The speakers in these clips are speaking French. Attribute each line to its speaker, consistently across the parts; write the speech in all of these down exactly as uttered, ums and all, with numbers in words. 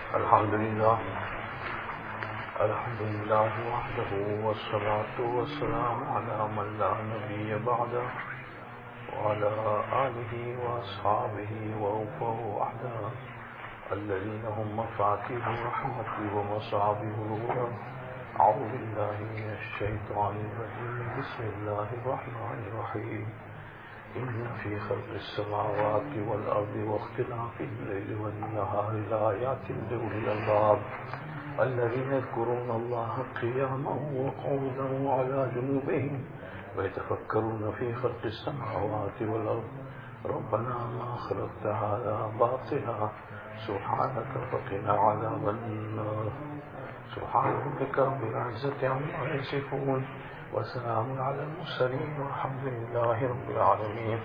Speaker 1: الحمد لله الحمد لله وحده والصلاة والسلام على من لا نبي بعده وعلى آله وأصحابه وأوفه وحده الذين هم مفاتيح رحمتي ومصابيح غرور. أعوذ بالله من الشيطان الرجيم. بسم الله الرحمن الرحيم. إن في خلق السماوات والأرض واختلاف الليل والنهار لآيات لأولي الألباب الذين يذكرون الله قياما وقعودا وعلى جنوبهم ويتفكرون في خلق السماوات والأرض ربنا ما خلقت هذا باطلا سبحانك فقنا عذاب النار. سبحان ربك رب العزة عما يصفون وسلام على المرسلين والحمد لله رب العالمين.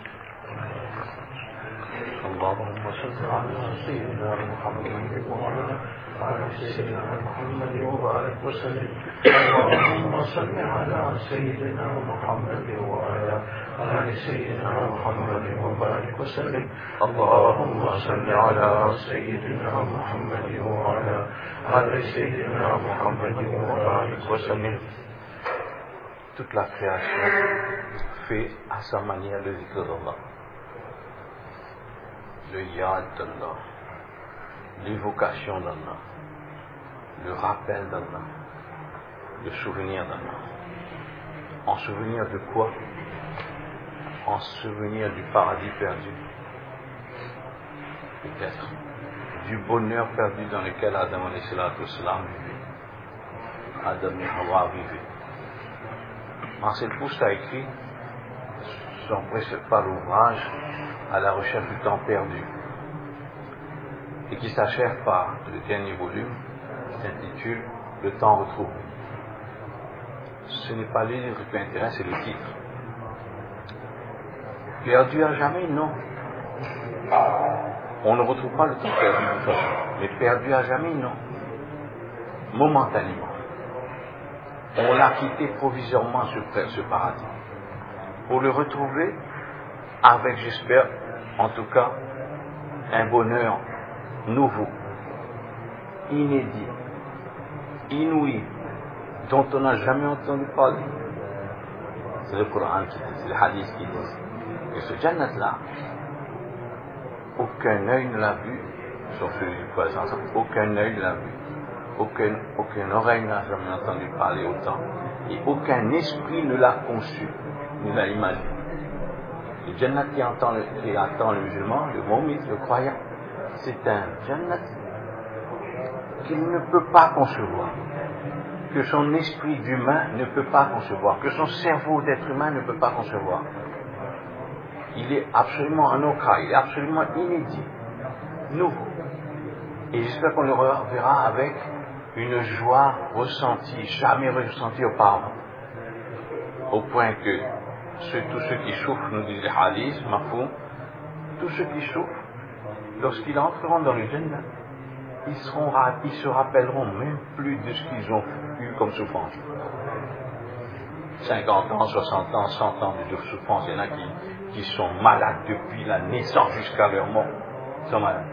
Speaker 1: اللهم صل على سيدنا محمد وعلى آل سيدنا محمد وبارك وسلم. اللهم صل على سيدنا محمد وعلى آل سيدنا محمد وبارك وسلم. اللهم صل على سيدنا محمد وعلى آل سيدنا محمد وبارك وسلم. Toute la création fait à sa manière le zikr d'Allah, le yad d'Allah, l'évocation d'Allah, le rappel d'Allah, le souvenir d'Allah. En souvenir de quoi? En souvenir du paradis perdu, peut-être, du bonheur perdu dans lequel Adam alayhi salatu wassalam vivait, Adam et Hawa vivaient. Marcel Proust a écrit son principal ouvrage à la recherche du temps perdu et qui s'achève par le dernier volume qui s'intitule Le temps retrouvé. Ce n'est pas le livre qui m'intéresse, c'est le titre. Perdu à jamais, non. On ne retrouve pas le temps perdu de toute façon, mais perdu à jamais, non. Momentanément. On l'a quitté provisoirement ce, ce paradis, pour le retrouver avec, j'espère, en tout cas, un bonheur nouveau, inédit, inouï, dont on n'a jamais entendu parler. C'est le Coran qui dit, c'est le hadith qui dit, que ce Jannat-là, aucun œil ne l'a vu, sauf celui du poisson, aucun œil ne l'a vu. Aucune, aucune oreille n'a jamais entendu parler autant, et aucun esprit ne l'a conçu, ne l'a imaginé. Le Jannat qui, entend le, qui attend le musulman, le mu'min, le croyant, c'est un Jannat qu'il ne peut pas concevoir, que son esprit d'humain ne peut pas concevoir, que son cerveau d'être humain ne peut pas concevoir. Il est absolument anokha, il est absolument inédit, nouveau. Et j'espère qu'on le reverra avec une joie ressentie, jamais ressentie auparavant. Au point que ceux, tous ceux qui souffrent, nous disent les hadiths, mafoum, tous ceux qui souffrent, lorsqu'ils entreront dans le Jannah, ils, seront, ils se rappelleront même plus de ce qu'ils ont eu comme souffrance. cinquante ans, soixante ans, cent ans de souffrance, il y en a qui, qui sont malades depuis la naissance jusqu'à leur mort. Ils sont malades.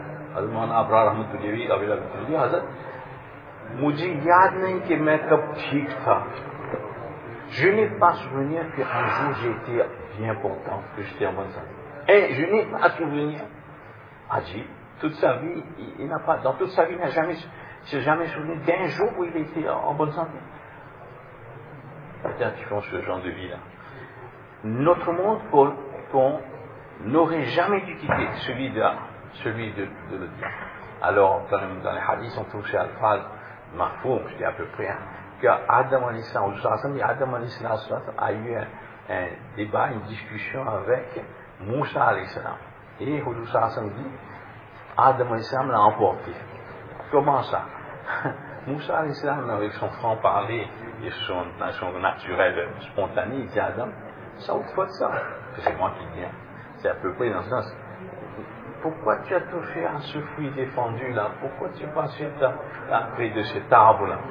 Speaker 1: मुझे याद नहीं कि मैं कब ठीक था. Je n'ai pas souvenir qu'un jour j'ai été bien portant, que j'étais en bonne santé. Et je n'ai pas souvenir. Adji, toute sa vie, il, il n'a pas, dans toute sa vie, il n'a jamais, s'est jamais souvenu d'un jour où il était en, en bonne santé. Peut-être qu'ils font ce genre de vie-là. Notre monde qu'on, qu'on n'aurait jamais dû quitter, celui de, celui de, de l'autre. Alors, dans, le, dans les hadiths, on trouve chez Al-Fal, Mahfoum, je dis à peu près, hein, qu'Adam alayhi salam a eu un, un débat, une discussion avec Moussa alayhi salam. Et Hudou sallam dit, Adam alayhi salam l'a emporté. Comment ça? Moussa alayhi salam, avec son franc-parler et son, son naturel spontané, il dit à Adam, ça ou faute ça? C'est moi qui dis, hein. C'est à peu près dans ce sens. Pourquoi tu as touché à ce fruit défendu là? Pourquoi tu n'as pas suite à près de cet arbre là?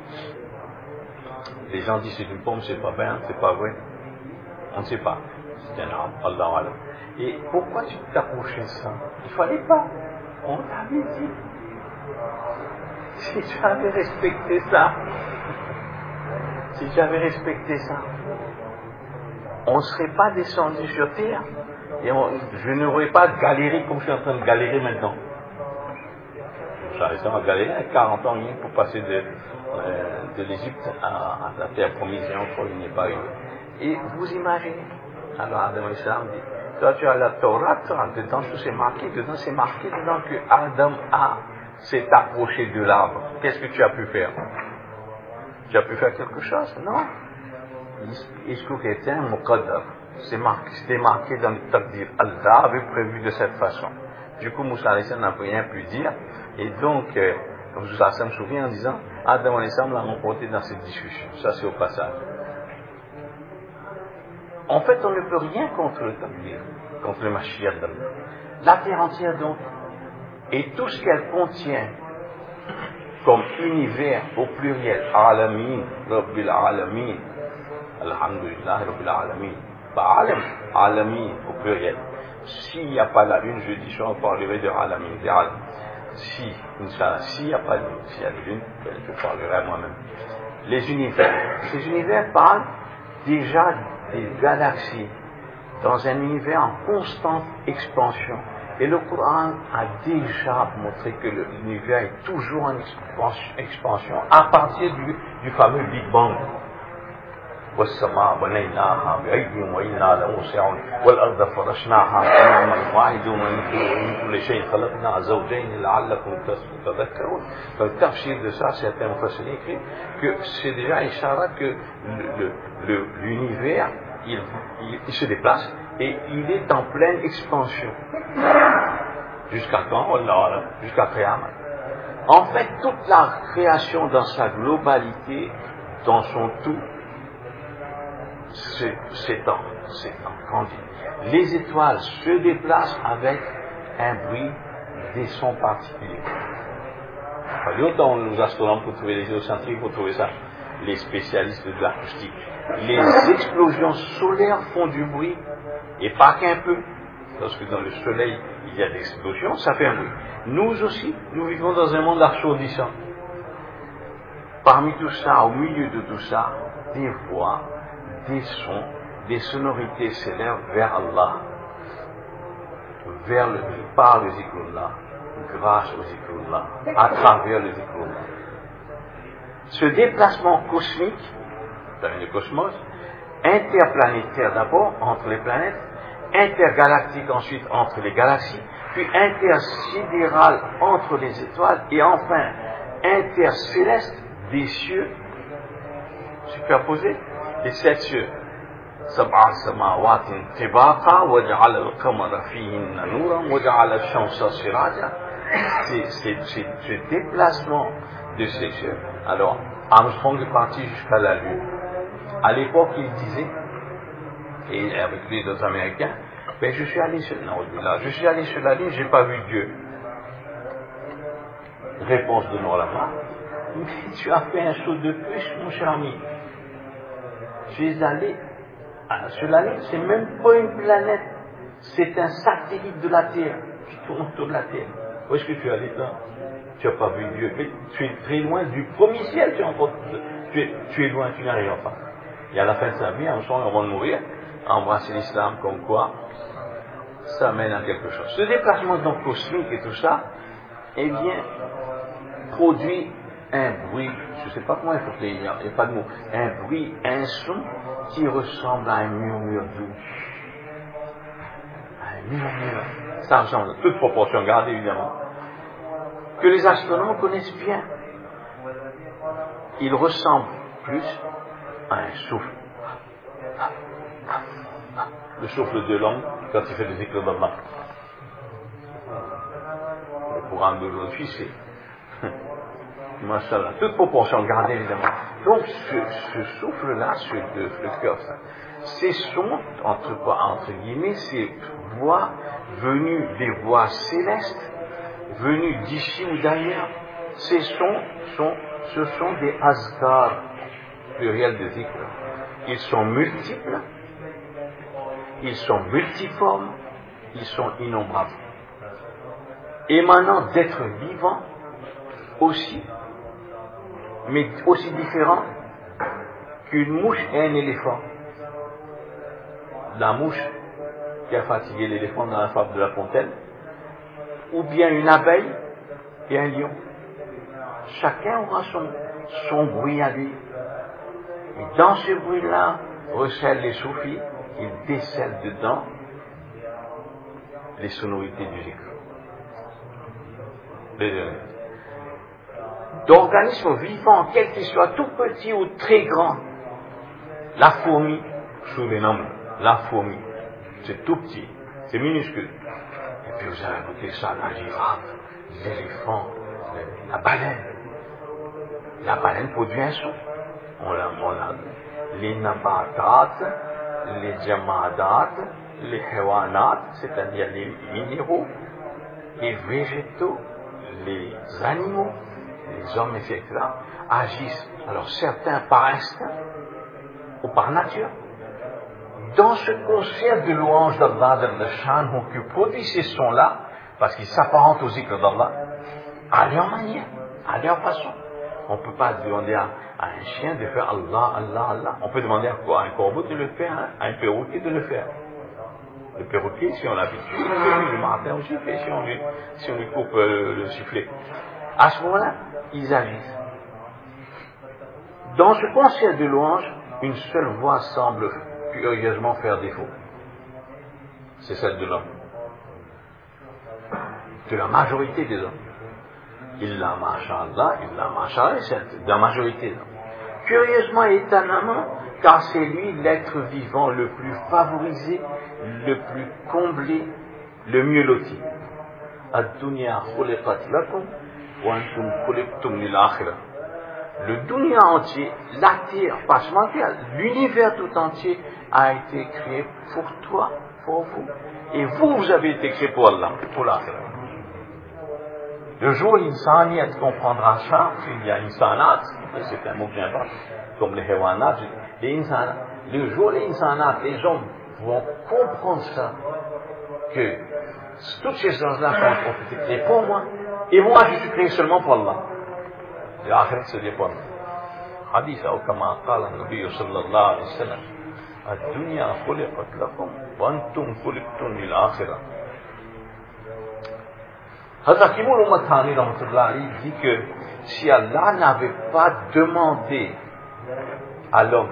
Speaker 1: Les gens disent c'est une pomme, c'est pas bien, c'est pas vrai. On ne sait pas. C'est un arbre, Allah Allah. Et pourquoi tu t'approchais ça? Il fallait pas. On t'avait dit. Si tu avais respecté ça, si tu avais respecté ça, on ne serait pas descendu sur terre et on, je n'aurais pas galéré comme je suis en train de galérer maintenant. J'arrive à galérer quarante ans pour passer de, euh, de l'Égypte à, à la terre promise et encore il n'est pas eu. Et vous imaginez, alors Adam et Islam dit, toi tu as la Torah, dedans tout c'est marqué, dedans c'est marqué dedans que Adam a s'est approché de l'arbre. Qu'est-ce que tu as pu faire? Tu as pu faire quelque chose? Non. C'est marqué, c'était marqué dans le Taqdir. Allah avait prévu de cette façon. Du coup, Moussa alayhi salam n'a rien pu dire. Et donc, euh, Moussa alayhi salam se souvient en disant, Adam alayhi salam l'a remporté dans cette discussion. Ça, c'est au passage. En fait, on ne peut rien contre le Taqdir, contre le Mashiach d'Allah. La terre entière, donc, et tout ce qu'elle contient comme univers au pluriel, Alamin, Rabbil Alamin, Alhamdulillah, Rabbil Alamin, pas Alam, Alamin au pluriel. S'il n'y a pas la lune, je dis, on parlerai de Alamin, de Alam. Si, Inch'Allah, s'il n'y a pas de lune, s'il y a de lune, je parlerai à moi-même. Les univers, ces univers parlent déjà des galaxies dans un univers en constante expansion. Et le Coran a déjà montré que l'univers est toujours en expansion à partir du, du fameux Big Bang. والسماء بنيناها بأيد وإنا لموسعون والأرض فرشناها فنعم الواحد ومن كل شيء خلقنا زوجين لعلكم تذكرون. Dans le tafsir de ça, certains mufassirin écrit que c'est déjà Ishara que le, le, l'univers il, il, il se déplace et il est en pleine expansion. Jusqu'à quand? Allah, jusqu'à Qiyamah. En fait, toute la création dans sa globalité, dans son tout, s'étend, s'étend, grandit. Les étoiles se déplacent avec un bruit, des sons particuliers. Pas longtemps, les astronomes pour trouver les géocentriques, pour trouver ça, les spécialistes de l'acoustique. Les explosions solaires font du bruit, et pas qu'un peu. Parce que dans le soleil, il y a des explosions, ça fait un bruit. Nous aussi, nous vivons dans un monde assourdissant. Parmi tout ça, au milieu de tout ça, des voix, des sons, des sonorités s'élèvent vers Allah, vers le, par le zikrullah, grâce au zikrullah, à travers le zikrullah. Ce déplacement cosmique, dans le cosmos, interplanétaire d'abord, entre les planètes, intergalactique ensuite entre les galaxies, puis intersidéral entre les étoiles, et enfin intercéleste des cieux superposés. Les sept cieux. سبع سماوات طباقا وجعل القمر فيهن نورا وجعل الشمس سراجا. C'est ce déplacement de ces cieux. Alors, Armstrong est parti jusqu'à la Lune. À l'époque, il disait, et avec les autres Américains, ben je suis allé sur, non, là, je suis allé sur la Lune, j'ai pas vu Dieu. Réponse de Norlama. Mais tu as fait un saut de plus, mon cher ami. Tu es allé ah, sur la Lune, c'est même pas une planète, c'est un satellite de la Terre qui tourne autour de la Terre. Où est-ce que tu es allé là? Tu n'as pas vu Dieu, mais tu es très loin du premier ciel, tu es, encore, tu es, tu es loin, tu n'arrives pas. Et à la fin de sa vie, un jour, avant de mourir, embrasser l'islam comme quoi, ça mène à quelque chose. Ce déplacement donc cosmique et tout ça, eh bien, produit un bruit, je ne sais pas comment il faut qu'il y ait, il n'y a pas de mot, un bruit, un son qui ressemble à un murmure doux. Un murmure. Ça ressemble à toute proportion gardée, évidemment. Que les astronomes connaissent bien. Il ressemble plus à un souffle. Le souffle de l'homme quand il fait des éclats d'Allah. Le programme d'aujourd'hui, c'est Mashallah, toute proportion gardée évidemment. Donc ce, ce souffle-là, ce de le cœur, ces sons, entre, entre guillemets, ces voix venues des voix célestes, venues d'ici ou d'ailleurs, ces sons sont, ce sont des azkar, pluriel de zikr. Ils sont multiples, ils sont multiformes, ils sont innombrables. Émanant d'êtres vivants aussi, mais aussi différent qu'une mouche et un éléphant. La mouche qui a fatigué l'éléphant dans la fable de La Fontaine, ou bien une abeille et un lion. Chacun aura son, son bruit à lui. Et dans ce bruit-là, recèlent les soufis, ils décèlent dedans les sonorités du zikr. D'organismes vivants, quel qu'il soit, tout petit ou très grand. La fourmi, sous les noms, la fourmi, c'est tout petit, c'est minuscule. Et puis vous avez ajouté ça, la girafe, l'éléphant, la baleine. La baleine produit un son. On l'a, on l'a. Les nabatat, les jamadat, les hewanat, c'est-à-dire les minéraux, les végétaux, les animaux, les hommes, et cetera, agissent, alors certains par instinct ou par nature. Dans ce concert de louange d'Allah, de Shan, qui produit ces sons-là, parce qu'ils s'apparentent aux zikr d'Allah, à leur manière, à leur façon. On ne peut pas demander à, à un chien de faire Allah, Allah, Allah. On peut demander à, quoi, à un corbeau de le faire, hein, à un perroquet de le faire. Le perroquet, si on l'habitue, le matin aussi, fait, si on lui, si on lui coupe euh, le sifflet. À ce moment-là, ils agissent. Dans ce concert de louange, une seule voix semble curieusement faire défaut. C'est celle de l'homme. De la majorité des hommes. Illa masha'Allah, illa masha'Allah, c'est de la majorité des hommes. Curieusement et étonnamment, car c'est lui l'être vivant le plus favorisé, le plus comblé, le mieux loti. Ad-dunya khuliqat lakum wa antum khuliqtum lil akhirah. Le dunya entier, la terre, pas seulement la terre, l'univers tout entier a été créé pour toi, pour vous. Et vous, vous avez été créé pour Allah, pour l'akhirah. Le jour où l'insaniyat comprendra ça, il y a insanat, c'est un mot que j'invente, comme les hewanat, les insanat, le jour où les insanat, les hommes vont comprendre ça, que toutes ces choses-là sont été créées pour moi, et moi je suis créé seulement pour Allah. L'akhirat c'est pour moi. Hadith, ou comme قال النبي صلى الله عليه وسلم الدنيا خلقت لكم وأنتم خلقتم للآخرة. Hazrat Kimoul Umar Thani dit que si Allah n'avait pas demandé à l'homme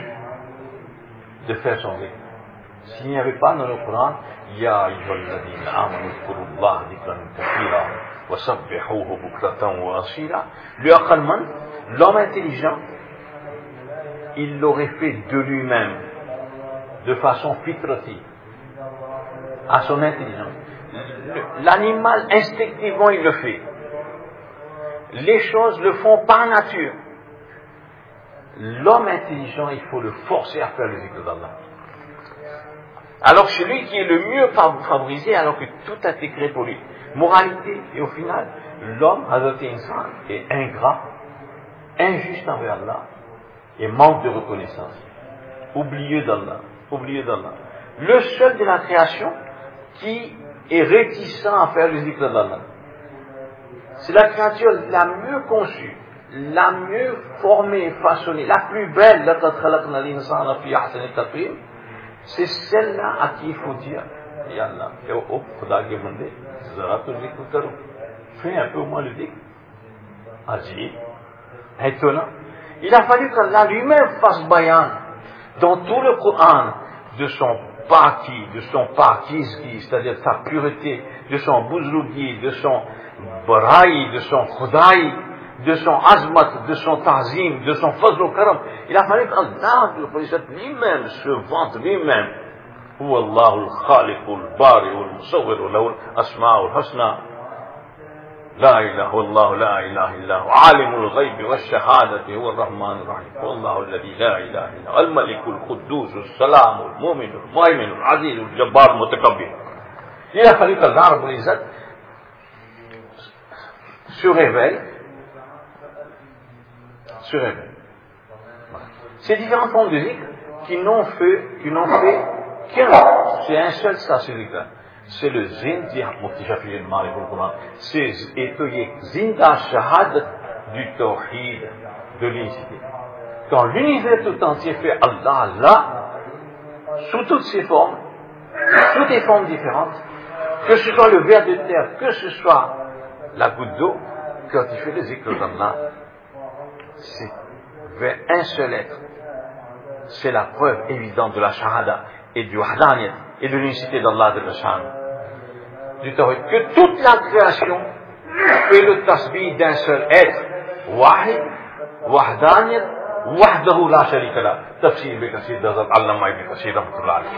Speaker 1: de faire son zikr, s'il n'y avait pas dans le Coran, Ya ayyuhalladhina amanu dhkurullaha dhikran kathira wa sabbihuhu bukratan wa asila, le aqalman, l'homme intelligent, il l'aurait fait de lui-même, de façon fitrative, à son intelligence. L'animal, instinctivement, il le fait. Les choses le font par nature. L'homme intelligent, il faut le forcer à faire le zikr d'Allah. Alors celui qui est le mieux favorisé, alors que tout a été créé pour lui. Moralité, et au final, l'homme, Hazrat Insan, est ingrat, injuste envers Allah, et manque de reconnaissance. Oublieux d'Allah, oublieux d'Allah. Le seul de la création qui est réticent à faire le zikr d'Allah. C'est la créature la mieux conçue, la mieux formée, façonnée, la plus belle, c'est celle-là à qui il faut dire, Ya Allah, oh, Khuda ke bande, zara to zikr karo. Fais un peu au moins le zikr. Ajib, étonnant. Il a fallu qu'Allah lui-même fasse bayan dans tout le Coran de son Paki, de son pakizgi, c'est-à-dire sa pureté, de son buzrugi, de son baraï, de son khudaï, de son azmat, de son ta'zim, de son fazl au karam. Il a fallu qu'Allah lui-même se vante lui-même. Huwa Allahu al-Khaliq al-Bari al-Musawwir lahu al-Asma' al-Husna. La ilaha illallah, la ilaha illallah, alimul ghayb wa shahadati huwa ar-Rahman ar-Rahim. Wallahu alladhi la ilaha illa al-Malik al-Quddus as-Salam al-Mu'min al-Mu'min al-Aziz al-Jabbar al-Mutakabbir. Il a fallu qu'Allah Rabbul Izzat se révèle, se révèle. Ces différentes formes de zikr qui n'ont fait, qui n'ont fait qu'un, c'est un seul ça, ce zikr-là. C'est le zin, dit Mufti Shafi'i al-Malik al-Quran, c'est étoyé zinda shahad du tawhid, de l'unicité. Quand l'univers tout entier fait Allah, Allah, sous toutes ses formes, sous toutes les formes différentes, que ce soit le ver de terre, que ce soit la goutte d'eau, quand il fait le zikr d'Allah, c'est vers un seul être. C'est la preuve évidente de la shahada et du wahdaniyat et de l'unicité d'Allah de la du tawhid. Que toute la création fait le tasbih d'un seul être. Wahid, wahdaniyat, wahdahu la sharika la. Tafsir bi Kasir d'Azad Allama ibn Kasir rahmatullah alayhi.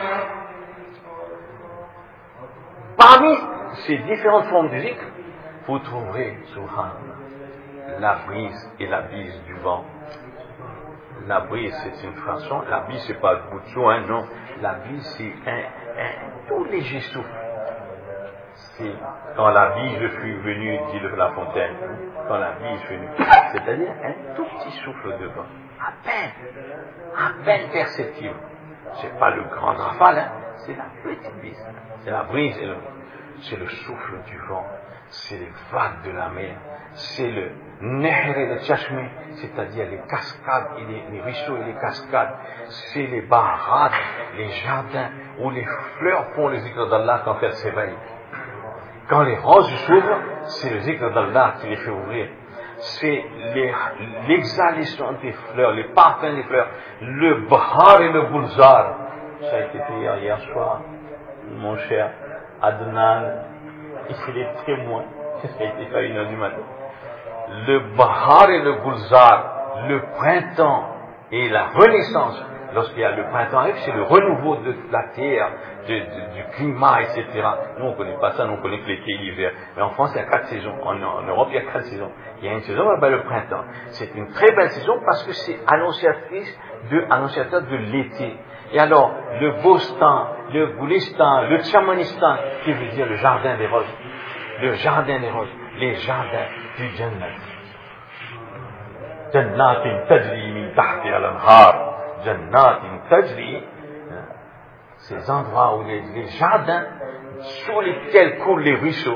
Speaker 1: Parmi ces différentes formes de zikr, vous trouverez, subhanallah, la brise et la bise du vent. La brise, c'est une façon, la bise, c'est pas le bout de soin, non. La bise, c'est un, un tout léger souffle. C'est quand la bise fut venue, dit La Fontaine, quand la bise fut venue, c'est-à-dire un tout petit souffle de vent, à peine, à peine perceptible. C'est pas le grand rafale, hein, c'est la petite bise, c'est la brise, et le, c'est le souffle du vent, c'est les vagues de la mer, c'est le Nehr et le Tchashmé, c'est-à-dire les cascades, et les, les ruisseaux et les cascades, c'est les baharats, les jardins, où les fleurs font le zikr d'Allah quand elles s'éveillent. Quand les roses s'ouvrent, c'est le zikr d'Allah qui les fait ouvrir. C'est les, l'exhalation des fleurs, les parfums des fleurs, le bahar et le boulzar. Ça a été fait hier soir, mon cher Adnan, ici les témoins, ça a été fait à une heure du matin. Le bahar et le boulzar, le printemps et la renaissance. Lorsqu'il y a le printemps arrive, c'est le renouveau de la terre, de, de, du climat, et cetera. Nous, on ne connaît pas ça, nous, on connaît que l'été et l'hiver. Mais en France, il y a quatre saisons. En, en Europe, il y a quatre saisons. Il y a une saison, ben, le printemps. C'est une très belle saison parce que c'est annonciatrice de, annonciateur de l'été. Et alors, le Bostan, le Goulistan, le Tchamanistan, qui veut dire le jardin des roses. Le jardin des roses. Les jardins du Jannat. Jannatin tajri min tahti al-anhar. Jannatin tajri, ces endroits où les, les jardins sur lesquels coulent les ruisseaux.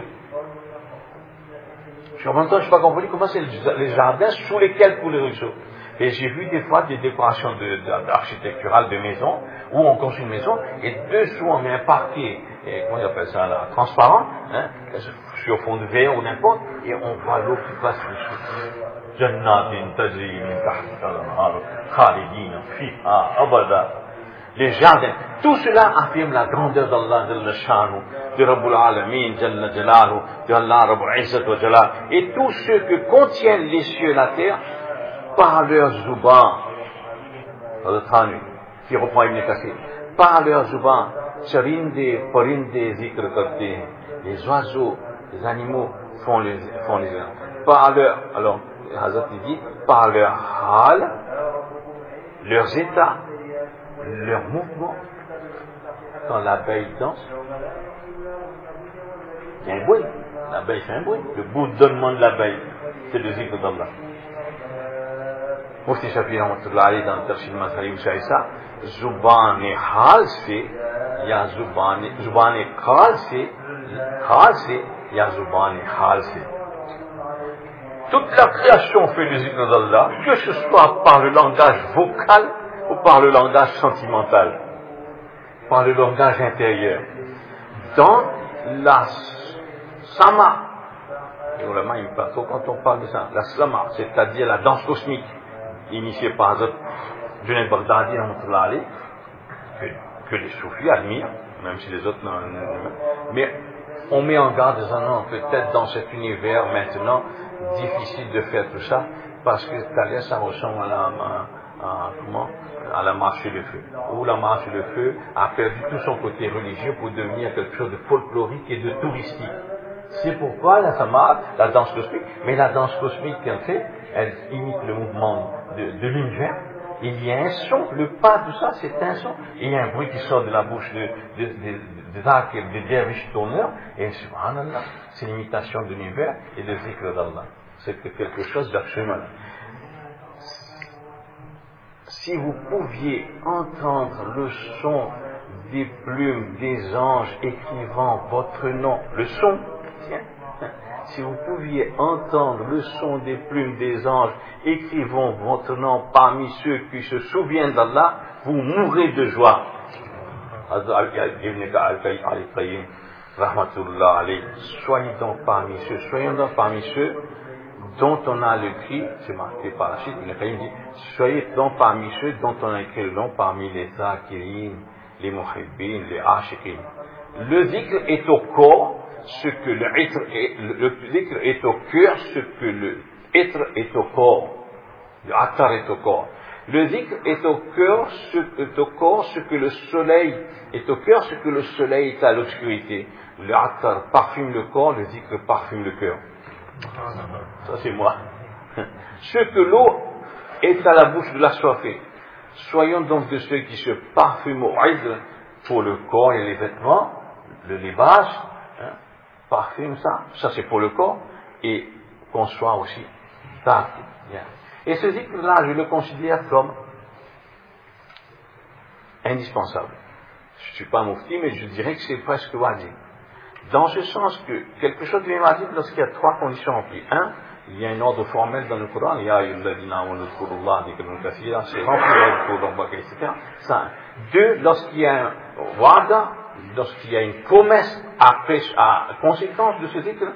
Speaker 1: En même temps, je ne suis pas compris comment c'est les jardins sous lesquels coulent les ruisseaux. Et j'ai vu des fois des décorations de, de, d'architecturales de maisons où on construit une maison et dessous on met un parquet, et, comment on appelle ça là, transparent, hein, sur fond de verre ou n'importe, et on voit l'eau qui passe dessus. Jannatin tajri min tahtiha al-anhar khalidina fiha abada. Les jardins, tout cela affirme la grandeur d'Allah Jalla Shanu, de Rabbul Alamin Jalla Jalalu, de Allah Rabbul Izzat wa Jalal, et tout ce que contiennent les cieux et la terre par leur zuban, qui reprend Ibn Kathir, par leur zuban, charinde, parinde, zikr karte, les oiseaux, les animaux font les, font les, par leur, alors, Hazrat dit, par leur hal, leurs états, leurs mouvements. Quand l'abeille danse, il y a un bruit. L'abeille fait un bruit. Le bourdonnement de l'abeille, c'est le zikr d'Allah. Mufti Shafi Rahmatullah Ali dans le Tafsir Mazhari où c'est ça, Zubane hal se, ya Zubane, Zubane khal se, khal se, ya Zubane hal se. Toute la création fait le zikr d'Allah, que ce soit par le langage vocal ou par le langage sentimental, par le langage intérieur. Dans la sama, et on l'a même pas trop quand on parle de ça, la sama, c'est-à-dire la danse cosmique, initiée par Hazrat Junaid Baghdadi, que, que les soufis admirent, même si les autres n'en, mais on met en garde des non, peut-être dans cet univers maintenant, difficile de faire tout ça, parce que tout ça ressemble à la, à, à, comment, à la marche sur le feu, où la marche sur le feu a perdu tout son côté religieux pour devenir quelque chose de folklorique et de touristique. C'est pourquoi la samar, la danse cosmique, mais la danse cosmique qu'elle fait, elle imite le mouvement de, de l'univers. Il y a un son, le pas, tout ça, c'est un son. Et il y a un bruit qui sort de la bouche de, de, de, de Zakir, de derviches tourneurs, et subhanallah, c'est l'imitation de l'univers et le zikr d'Allah. C'est quelque chose d'absolument. Si vous pouviez entendre le son des plumes des anges écrivant votre nom, le son, tiens, si vous pouviez entendre le son des plumes des anges écrivant votre nom parmi ceux qui se souviennent d'Allah, vous mourrez de joie. Soyez donc parmi ceux, soyons donc parmi ceux dont on a le cri, c'est marqué par la suite, il dit, soyez donc parmi ceux dont on a écrit le nom parmi les zakirin, les muhibbin, les ashikin. Le dhikr est au corps, ce que le itr est, le dhikr est au cœur, ce que le itr est au corps. Le attar est au corps. Le dhikr est au cœur, ce que est au corps, ce que le soleil est au cœur, ce que le soleil est à l'obscurité. Le attar parfume le corps, le dhikr parfume le cœur. Ça c'est moi. Ce que l'eau est à la bouche de l'assoiffé. Soyons donc de ceux qui se parfument au idr pour le corps et les vêtements, le libas, hein, parfume ça, ça c'est pour le corps, et qu'on soit aussi taqi. Et ce dhikr-là, je le considère comme indispensable. Je ne suis pas moufti, mais je dirais que c'est presque wajib. Dans ce sens que quelque chose devient wajib lorsqu'il y a trois conditions remplies. Un, il y a un ordre formel dans le Coran, il y a c'est rempli, et cetera. Ça. Deux, lorsqu'il y a un wada, lorsqu'il y a une promesse après, à conséquence de ce dhikr,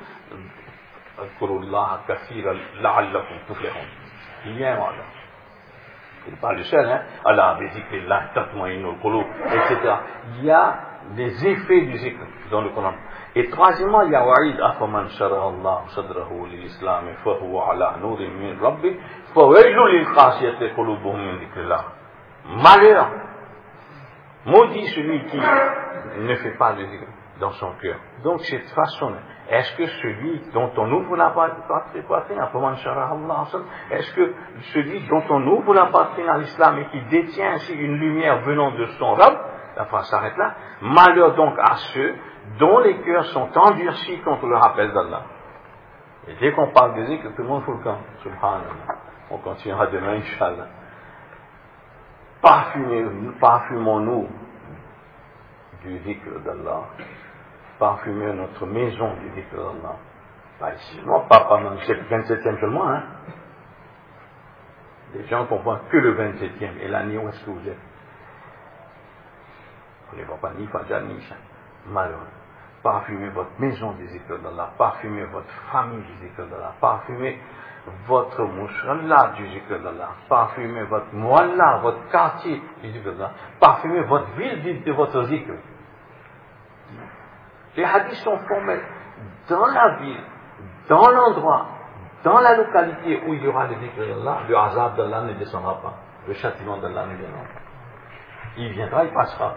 Speaker 1: il y a un wada. Il n'est pas le seul, hein. Allah, et cetera. Il y a des effets du zikr dans le Coran. Et troisièmement, il y a wa'id, afaman shara Allah sadrahu l'islam, fa huwa ala nurin min rabbi, fa waylu lil qasiyati qulubuhum min dhikrillah. Malheur, maudit celui qui ne fait pas de zikr dans son cœur. Donc, cette façon, est-ce que celui dont on ouvre la poitrine, afaman shara Allah, est-ce que celui dont on ouvre la poitrine à l'islam et qui détient ainsi une lumière venant de son Rabb, la phrase s'arrête là, malheur donc à ceux dont les cœurs sont endurcis contre le rappel d'Allah. Et dès qu'on parle de zikr, tout le monde fout le camp. Subhanallah. On continuera demain, Inch'Allah. Parfumons-nous du zikr d'Allah. Parfumons notre maison du zikr d'Allah. Pas ici, non, pas pendant le vingt-septième seulement, hein. Les gens comprennent que le vingt-septième. Et l'année, où est-ce que vous êtes? Vous ne les voyez pas ni Fajr ni Isha. Malheureux. Parfumez votre maison du zikr d'Allah, parfumez votre famille du zikr d'Allah, parfumez votre mouchallah du zikr d'Allah, parfumez votre mualla, votre quartier du zikr d'Allah, parfumez votre ville de votre zikr. Les hadiths sont formels. Dans la ville, dans l'endroit, dans la localité où il y aura le zikr d'Allah, le azab d'Allah ne descendra pas, le châtiment d'Allah ne viendra pas. Il viendra, il passera.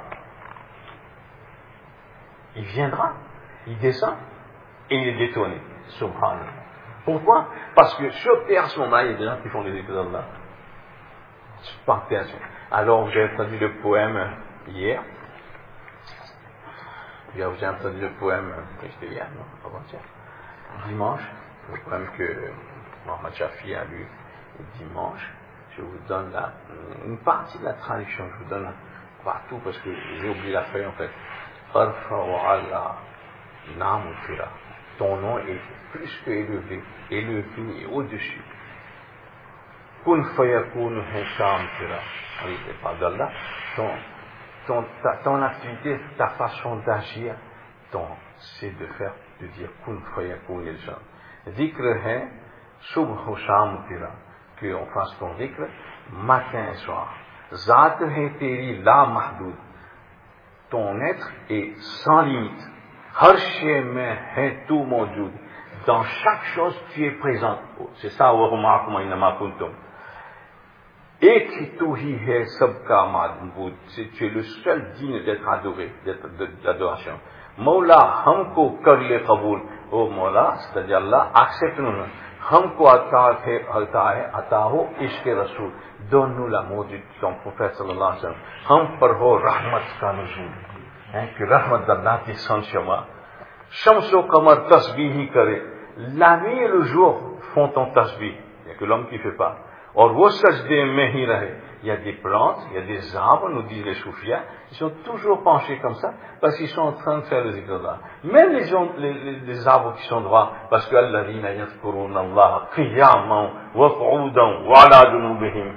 Speaker 1: Il viendra, il descend, et il est détourné. Subhanallah. Pourquoi? Parce que sur terre, à ce moment-là, il y a des gens qui font des zikr d'Allah. Par terre. Alors, j'ai entendu le poème hier. J'ai entendu le poème, c'était hier, non? Avant-hier. Dimanche. Le poème que Mohamed Shafi a lu dimanche. Je vous donne la, une partie de la traduction. Je vous donne partout parce que j'ai oublié la feuille en fait. Ton nom est plus que élevé, élevé et au-dessus. Kun fayakun hesham tira. Oui, c'est pas d'Allah. Ton, ton, ta, ton activité, ta façon d'agir, ton, c'est de faire, de dire kun fayakun hesham. Dhikr hai, subh sham tira. Qu'on fasse ton dhikr, matin et soir. Zat hai teri la mahdoud. Ton être est sans limite. Har shay mein hai tu mawjoud. Dans chaque chose, tu es présent. C'est ça, wa hum ma'akum aynama kuntum. Et qui tu hi hai sabka ma'bud. Tu es le seul digne d'être adoré, d'adoration. Mawla hamko kar le qaboul. Oh Mawla, c'est-à-dire Allah, accepte-nous. Hamko ata hai ataho ishq rasoul. Donne-nous l'amour de ton prophète sallallahu alayhi wa sallam. Hum par ho rahmat ka nuzul. Hein, que rahmat d'Allah descende sur moi. Shamso kamar tasbih hi kare. La nuit et le jour font ton tasbih. Il n'y a que l'homme qui ne fait pas. और वो सजदे में ही रहे. Il y a des plantes, il y a des arbres, nous disent les soufis, ils sont toujours penchés comme ça, parce qu'ils sont en train de faire le zikr d'Allah. Même les, gens, les, les, les arbres qui sont droits, parce que alladhina yadhkuruna Allah qiyaman wa qu'udan wa ala junubihim.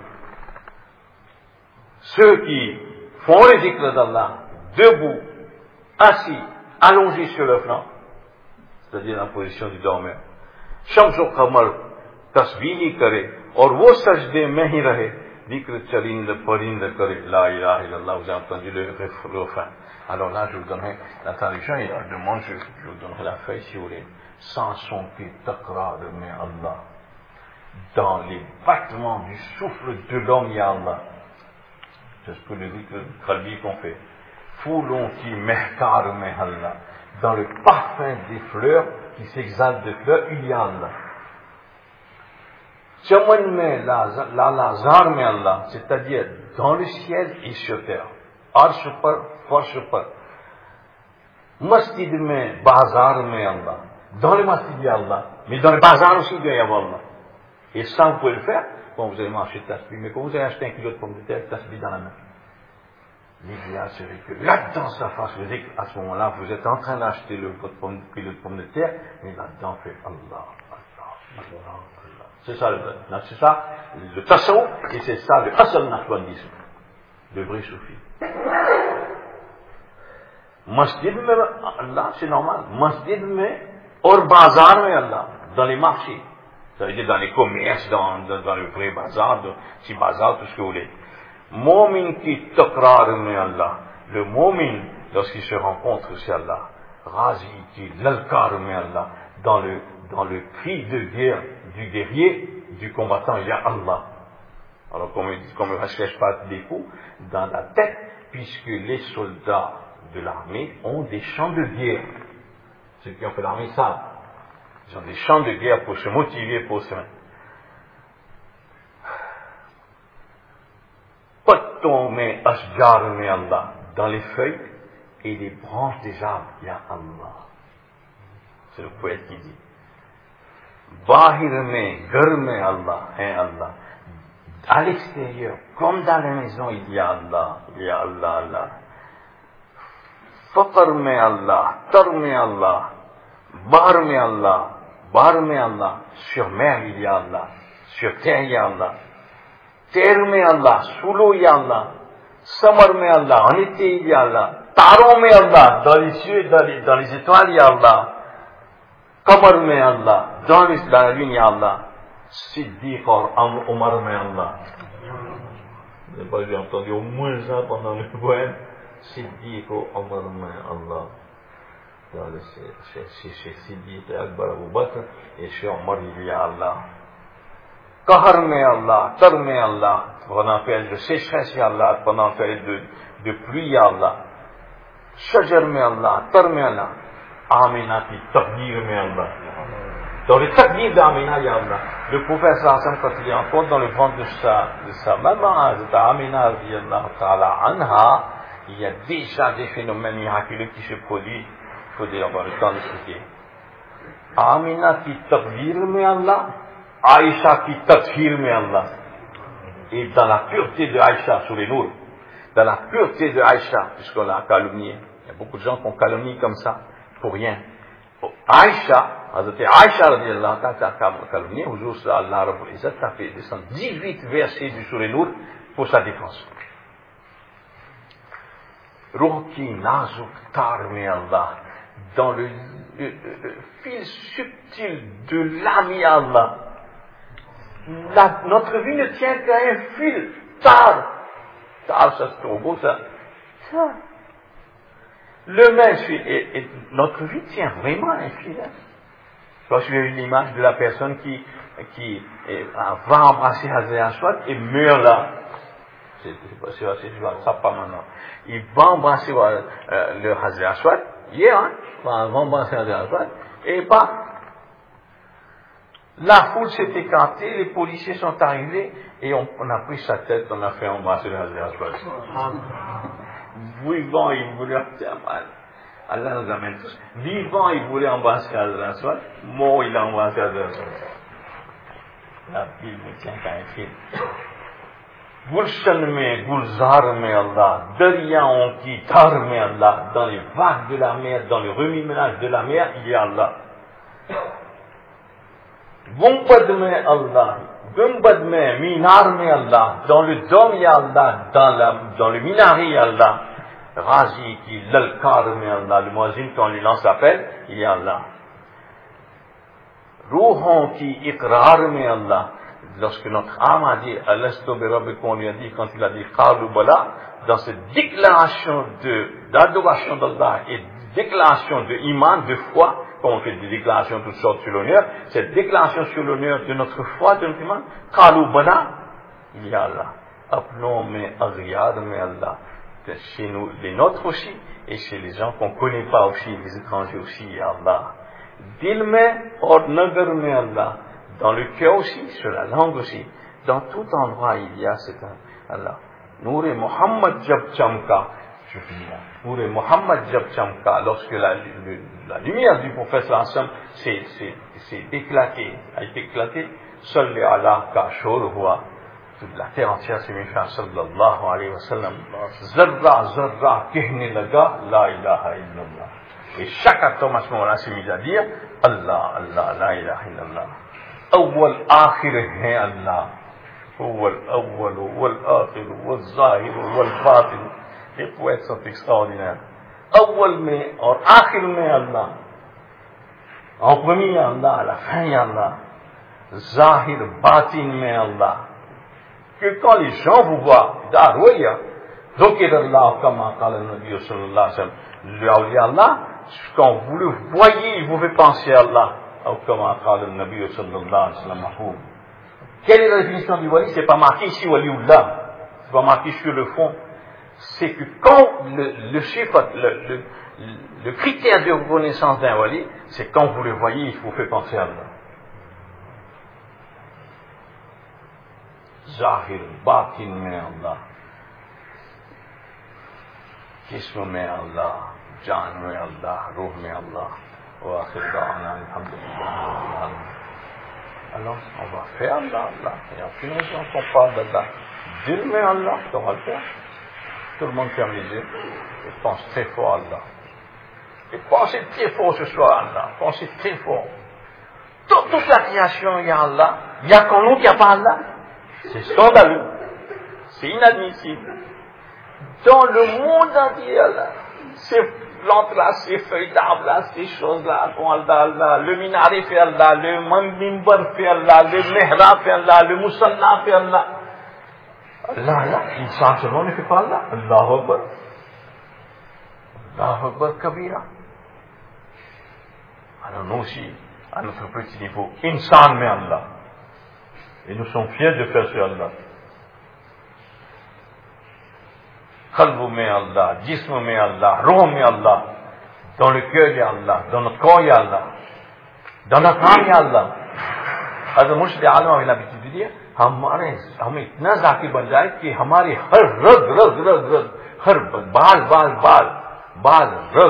Speaker 1: Ceux qui font le zikr d'Allah, debout, assis, allongés sur le flanc, c'est-à-dire en position du dormeur. Shams o qamar tasbih kare, और वो सजदे में ही रहे. Dikr Tchalinde, Pauline, La ilaha illallah, vous avez entendu le refrain. Alors là, je vous donnerai la traduction, il demande, je, je vous donnerai la feuille si vous voulez. Sans son pied takrar de mais Allah. Dans les battements du souffle de l'homme, ya Allah. C'est ce que le Dikr Khalbi qu'on fait. Foulon qui mehkar mais Allah. Dans le parfum des fleurs, qui s'exalte de fleurs, il y a Allah. Chaman में लालाजार में अल्लाह, c'est-à-dire dans le ciel et sur terre, अर्श पर, फर्श पर, मस्जिद में, बाजार में अल्लाह, dans le masjid il y a Allah, mais dans le bazar aussi il y a Allah. Et ça vous pouvez le faire quand vous allez manger tasbih, mais quand vous allez acheter un kilo de pommes de terre, tasbih dans la main. L'idéal serait que là-dedans ça fasse le zikr. À ce moment-là, vous êtes en train d'acheter le kilo de pommes de terre, mais là-dedans fait Allah, Allah, Allah. C'est ça le, c'est ça le tasawwuf et c'est ça le asal nahwandisme, le vrai soufi. Masjid में Allah, c'est normal. Masjid में और बाजार में Allah, dans les marchés, ça veut dire dans les commerces, dans, dans, dans le vrai bazar, dans, si bazar, tout ce que vous voulez. Momin qui takrar में Allah, le momin lorsqu'il se rencontre c'est Allah. Razi qui lalkar में Allah, dans le dans le cri de guerre du guerrier, du combattant, il y a Allah. Alors, comme on ne recherche pas des coups dans la tête, puisque les soldats de l'armée ont des champs de guerre. Ceux qui ont fait l'armée savent. Ils ont des champs de guerre pour se motiver, pour se mettre. Patton mais ashjar mais Allah. Dans les feuilles et les branches des arbres, il y a Allah. C'est le poète qui dit. Bahir में, घर में Allah, है Allah. À l'extérieur, comme dans la maison, il y a Allah, il y a Allah, Allah. Faqr में Allah, tar में Allah, bar में Allah, bar में Allah. Sur mer, il y a Allah. Sur terre, il y a Allah. Terre में Allah, sous l'eau, il y a Allah. Samar में Allah, en été, il y a Allah. Taron में Allah, dans les cieux, dans les, dans les étoiles, il y a Allah. Qamar में Allah, dans la lune, il y a Allah. Siddiq और Omar में Allah. Vous n'avez pas entendu au moins ça pendant le poème. Siddiq और Omar में Allah. Chez Siddiq et Akbar Abu Bakr, et chez Omar, il y a Allah. Qahar में Allah, Tar में Allah. Pendant période de sécheresse, il y a Allah. Pendant période de, de pluie, il y a Allah. Shajar में Allah, Tar में Allah. Amina qui taqdir में Allah. Dans le taqdir d'Amina, il y a Allah. Le prophète sallallahu quand il est encore dans le ventre de sa, de sa maman, Amina, anha, il y a déjà des phénomènes miraculeux qui se produisent. Il faut déjà avoir le temps d'expliquer. Amina qui taqdir में Allah, Aïcha qui tathir में Allah. Et dans la pureté de Aïcha, sur les nours, dans la pureté de Aïcha, puisqu'on l'a calomnié, il y a beaucoup de gens qui ont calomnié comme ça, pour rien. Aïcha, Hazrat Aïcha radiallahu ta'ala calomnié, au jour où Allah Rabbul Izzat a fait descendre dix-huit versets du Sourate Nour pour sa défense. Ruki nazuk tar mais Allah, dans le, le, le, le fil subtil de l'âme ya Allah. La, notre vie ne tient qu'à un fil. Tar. Tar, ça c'est trop beau ça. Ça. Le même fil. Et, et notre vie tient vraiment à un fil. Hein. Lorsque j'ai eu l'image de la personne qui, qui et, va embrasser Hazrat Aswad et meurt là. C'est, c'est, c'est, c'est, c'est ça pas maintenant. Il va embrasser euh, le Hazrat Aswad. Hier, hein, va embrasser Hazrat Aswad. Et bah, la foule s'est écartée, les policiers sont arrivés et on, on a pris sa tête, on a fait embrasser le Hazrat Aswad. Vivant, il voulait faire mal. Allah nous amène tous. Vivant, il voulait embrasser Hazrat Aswad. Mort, il a embrassé Hazrat Aswad. La Bible tient qu'à écrire. Gulshan में गुलजार में अल्लाह, दरियाओं की धार में अल्लाह, dans les vagues de la mer, dans le remue-ménage de la mer, il y a Allah. Gumbad में अल्लाह, गुम्बद में, मीनार में अल्लाह, dans le dôme il y a Allah, dans, la, dans le minaret il y a Allah, Razi qui l'alkar में Allah, le muazzin quand on lui lance l'appel, il y a Allah. Ruhon qui iqrar में Allah, lorsque notre âme a dit, Alasto Berabbe, qu'on lui a dit, quand il a dit, Qalu Bala, dans cette déclaration de, d'adoration d'Allah et déclaration de iman, de foi, comme on fait des déclarations toutes sortes sur l'honneur, cette déclaration sur l'honneur de notre foi, de notre iman, Qalu Bala, il y a Allah. Appelons mais Aghyar mais Allah. Chez nous, les nôtres aussi, et chez les gens qu'on ne connaît pas aussi, les étrangers aussi, il y a Allah. Dil में और नगर में Allah, dans le cœur aussi, sur la langue aussi, dans tout endroit il y a cet Allah. Nour e Muhammad jab chamka, je finis là. Nour e Muhammad jab chamka, lorsque la, le, la lumière du prophète sallam s'est, s'est, s'est éclatée, a été éclatée, salli ala ka shor hua, toute la terre entière s'est mise à sallallahu alayhi wa sallam, zarra zarra kehne laga, la ilaha illallah. Et chaque atome à ce moment-là s'est mis à dire Allah, Allah, la ilaha illallah. أول آخر है Allah. هو الأول والآخر والظاهر والباطن. Les poètes sont extraordinaires. أول में और आखिर में Allah. En premier Allah, à la fin Allah. Zahir, batin में Allah. Que quand les gens vous voient, dar waya, ذكر الله كما قال النبي صلى الله عليه وسلم. Le awliya Allah, quand vous le voyez, il vous fait penser à Allah. Quelle est la définition du wali? C'est pas marqué ici waliullah, c'est pas marqué sur le fond. C'est que quand le, le chiffre, le, le, le critère de reconnaissance d'un wali, c'est quand vous le voyez, il vous fait penser à Allah. Zahir, batin में Allah, जिस्म में Allah, जान में Allah, रूह में Allah. Alors, on va faire Allah, Allah. Il n'y a aucune raison qu'on parle d'Allah. Dil mais Allah, on va le faire. Tout le monde ferme les yeux et pense très fort à Allah. Et pensez très fort ce soir à Allah. Pensez très fort. Toute, toute la création, il y a Allah. Il n'y a qu'en nous qu'il n'y a pas Allah. C'est scandaleux. C'est inadmissible. Dans le monde entier, Allah, c'est plantes là, ces feuilles d'arbres là, ces choses-là, Allah, le minaret fait Allah, le mimbar fait Allah, le mihrab fait Allah, le musalla fait Allah. Allah, Allah, insan seulement ne fait pas Allah. Allahu Akbar. Allahu Akbar kabira. Alors nous aussi, à notre petit niveau, insan mais Allah. Et nous sommes fiers de faire sur Allah. Qalbu में Allah, jism में Allah, ruh में Allah, dans le cœur il y a Allah, dans notre corps il y a Allah, dans notre âme il y a Allah. Hazrat Murshid Alam avait l'habitude de dire, हमारे हमें इतना जाकिर बन जाए कि हमारे हर रग रग रग रग हर बाल बाल बाल बाल रग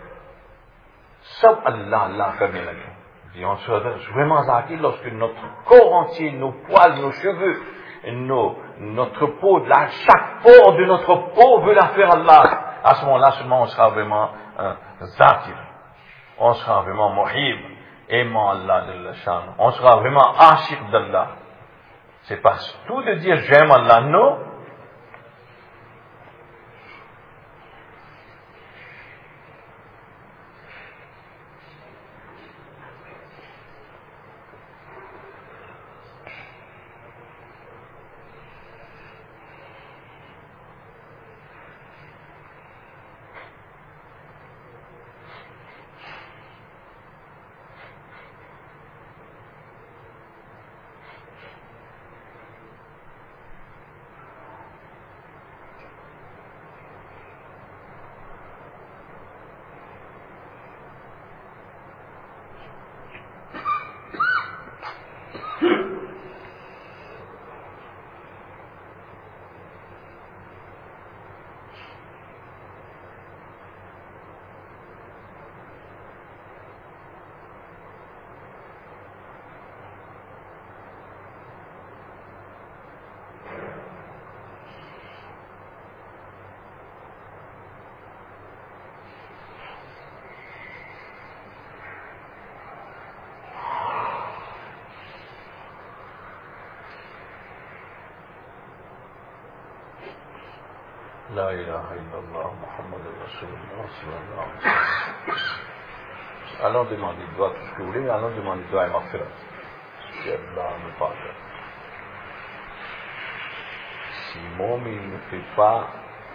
Speaker 1: सब अल्लाह अल्लाह करने लगे. Et on serait vraiment zakiर lorsque notre corps entier, nos poils, nos cheveux, Nos, notre peau, la, chaque pore de notre peau veut la faire Allah. À ce moment-là, seulement on sera vraiment un zakir. On sera vraiment muhib, aimant Allah de la Shan. On sera vraiment ashik d'Allah. C'est pas tout de dire j'aime Allah, non. La ilaha illallah Muhammad Rasulullah sallallahu alayhi wa sallam. Allons demander doigt tout ce que vous voulez, mais allons demander doigt et maghfirat. Si Allah nous pardonne. Si Momin ne fait pas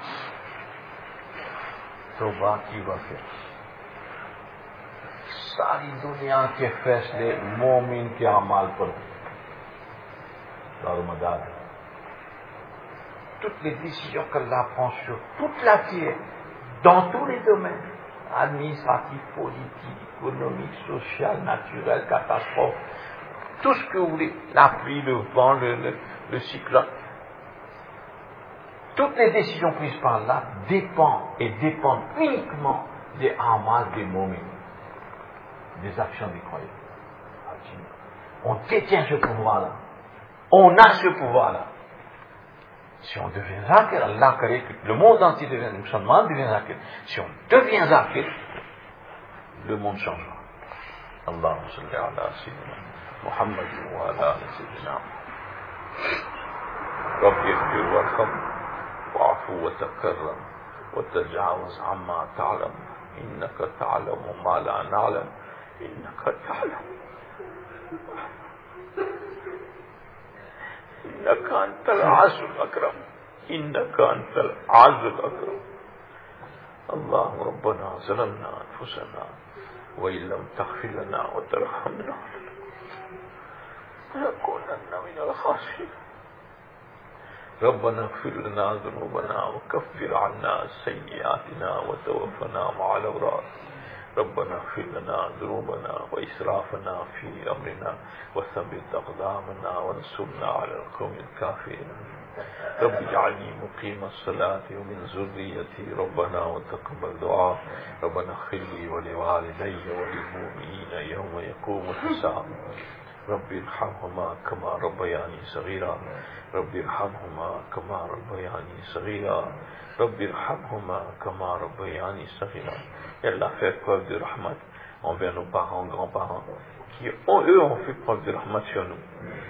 Speaker 1: Tauba, qui va faire? सारी दुनिया के फैसले मोमिन के अमाल पर दारोमदार है. Toutes les décisions qu'Allah prend sur toute la terre, dans tous les domaines, administratifs, politiques, économiques, social, naturel, catastrophe, tout ce que vous voulez, la pluie, le vent, le, le, le cyclone, toutes les décisions prises par Allah dépendent et dépendent uniquement des amal des moumins, des actions des croyants. On détient ce pouvoir-là. On a ce pouvoir-là. Si on devient zakir, Allah crée que le monde entier devient musulman, devient zakir. Si on devient zakir, le monde changera. Allahumma salli ala sayyidina Muhammad wa ala sayyidina Rabbi ighfir warham wa'fu wa takarram wa tajawaz amma ta'lam innaka ta'lamu ma la na'lam innaka ta'lam إنك أنت العز الأكرم إنك أنت العز الأكرم اللهم ربنا ظلمنا أنفسنا وإن لم تغفر لنا وترحمنا لنكونن من الخاسرين ربنا اغفر لنا ذنوبنا وكفر عنا سيئاتنا وتوفنا مع الأبرار ربنا اغفر لنا ذنوبنا وإسرافنا في أمرنا وثبت أقدامنا وانصرنا على القوم الكافرين رب اجعلني مقيم الصلاة ومن ذريتي ربنا وتقبل دعاء ربنا اغفر لي ولوالدي وللمؤمنين يوم يقوم الحساب رب ارحمهما كما ربياني صغيرا رب ارحمهما كما ربياني صغيرا رب ارحمهما كما ربياني صغيرا. Et Allah fait preuve de rahmat envers nos parents, grands-parents, qui ont, eux ont fait preuve de rahmat sur nous.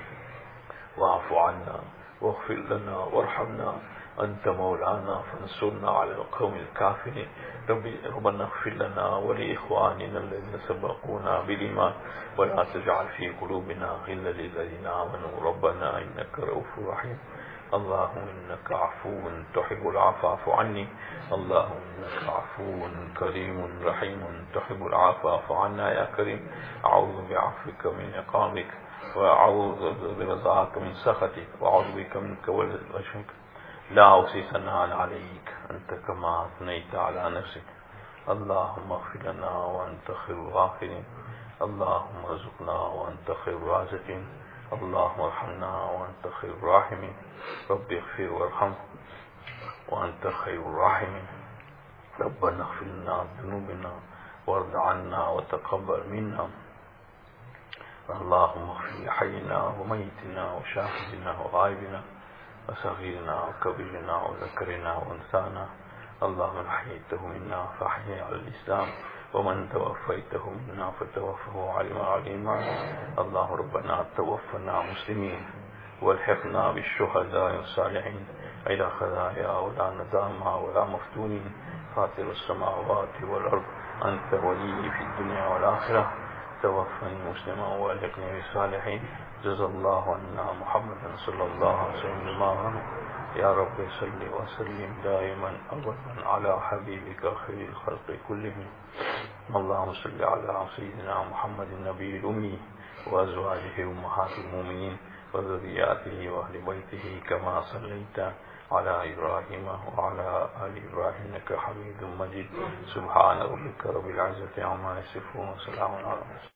Speaker 1: Wa'afu anna, waghfir lana, warhamna, anta mawlana, fansurna ala al-qawmi al-kafirin. ربنا اغفر لنا ولإخواننا الذين سبقونا بالإيمان ولا تجعل في قلوبنا غلا للذين آمنوا ربنا إنك رؤوف رحيم. اللهم إنك عفو تحب العفو فاعف عني اللهم إنك عفو كريم رحيم تحب العفو فاعف عنا يا كريم. أعوذ بعفوك من عقابك وأعوذ برضاك من سخطك وأعوذ بك منك وجهك لا أحصي ثناء عليك أنت كما أثنيت على نفسك. اللهم اغفر لنا وأنت خير الغافرين اللهم ارزقنا وأنت خير الرازقين اللهم ارحمنا وأنت خير الراحمين رب اغفر وارحم وأنت خير الراحمين ربنا اغفر لنا ذنوبنا وارض عنا وتقبل منا اللهم اغفر لحينا وميتنا وشاهدنا وغائبنا وصغيرنا وكبيرنا وذكرنا وانثانا اللهم احييته منا فاحيه على الإسلام ومن توفيته منا فتوفه علما عليما. اللهم ربنا توفنا مسلمين والحقنا بالشهداء والصالحين إلى خزايا ولا ندامة ولا مفتونين فاطر السماوات والأرض أنت ولي في الدنيا والآخرة توفني مسلما والحقني بالصالحين. جزا الله عنا محمدا صلى الله عليه وسلم. يا رب صل وسلم دائما أبدا على حبيبك خير الخلق كلهم. اللهم صل على سيدنا محمد النبي الأمي وأزواجه أمهات المؤمنين وذرياته وأهل بيته كما صليت على إبراهيم وعلى آل إبراهيم إنك حميد مجيد. سبحان ربك رب العزة عما يصفون وسلام على المرسلين.